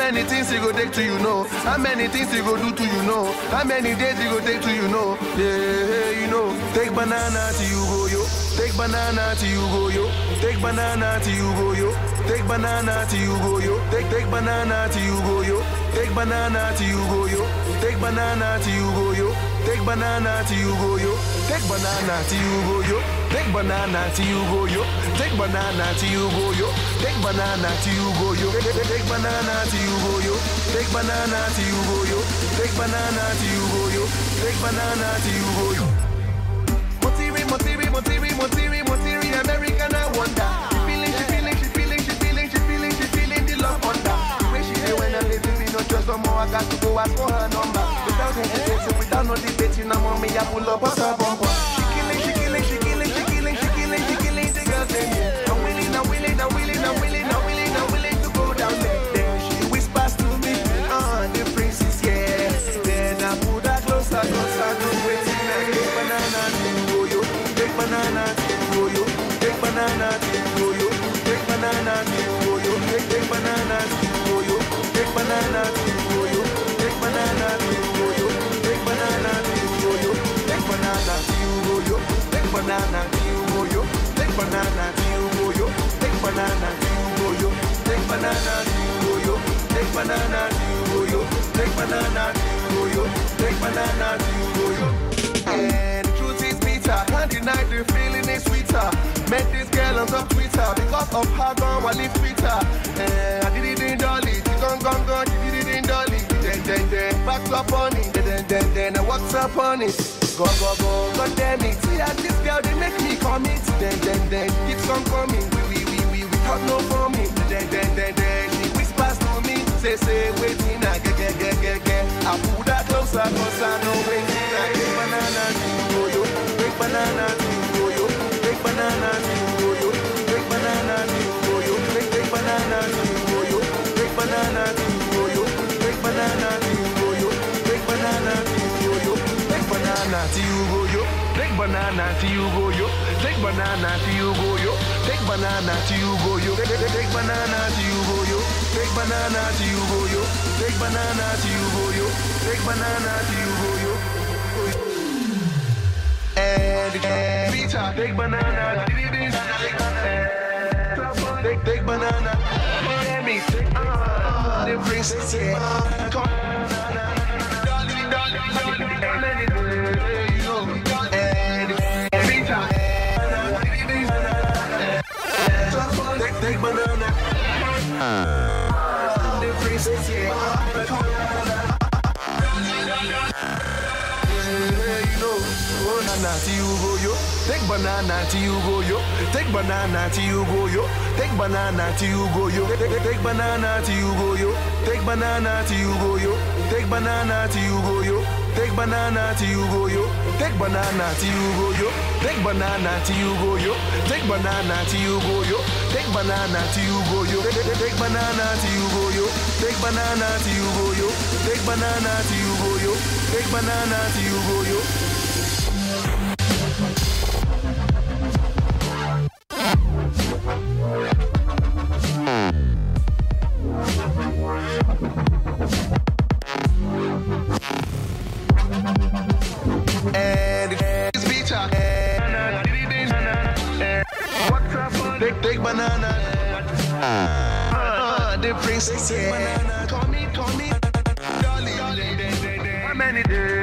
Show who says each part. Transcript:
Speaker 1: many things you go take to you know? How many things you go do to you know? How many days you go take to you know? Yeah, you know. Take banana till you go yo. Take banana till you go yo. Take banana till you go yo. Take banana till you go yo. Take banana till you go yo. Take banana till you go yo. Take banana till you go yo. Take banana till you go yo. Take banana till you go yo. Take banana till you go yo. Take banana till you go yo. Take banana till you go yo. Take banana till you go yo. Take banana till you go yo. Take banana till you go yo. Take banana till you go yo. Motiri, American, I wonder. She feeling the love under. The way she say when I'm living, me no trust no more. I got to go ask for her number. Without hesitation, without no debating, I'm on me, I pull up on her bumper. She killing the girl then. I'm willing to go down there. Then she whispers to me, the princess, yeah. Then I put her closer, don't wait till I get banana to go yo. Take banana to go yo. Take banana to go yo. Take banana to go yo. Take banana to go yo. Take banana to go yo. Take banana to go yo. Take banana to go yo. Take banana to go yo. Take banana to go yo. Take banana to go yo. Take banana to go yo. Take banana to go yo. Take banana to go yo. Take banana to go yo. Take banana to go yo. And the truth is bitter. Can't deny the feeling is sweeter. Met this girl on some Twitter. Because of her gone, I live Twitter. I did it in Dolly. She gone, she did it in Dolly. Then, back up on it. Then, I walked up on it. Go, God damn it. See how this girl, they make me commit. Then, keeps on coming. We talk no for me. Then, she whispers to me. Say, waiting, I get. I pull that closer, cause I know waiting. I get banana to go yo. Take banana to go yo. Take banana to go yo. Take banana to go yo. Take banana to go yo. Take banana to go yo. Take banana to go yo. Take banana to go yo. Take banana to go yo. Take banana to go yo. Take banana to go yo. Take banana to go yo. Take banana to go yo. Take banana to go yo. Take banana to go yo. Take banana to go yo. And pizza, take banana. Take banana. Miami, the princess, yeah. Come take banana. The princess, yeah. Banana till you go yo. Take banana till you go yo. Take banana till you go yo. Take banana till you go yo. Take banana till you go yo. Take banana till you go yo. Take banana till you go yo. Take banana till you go yo. Take banana till you go yo. Take banana till you go yo. Take banana till you go yo. Take banana till you go yo. Take banana till you go yo. Take banana till you go yo. Take banana till you go yo. Take banana till you go yo. And it's pizza. Take banana. The princess, yeah. Call me, Dolly. How many days?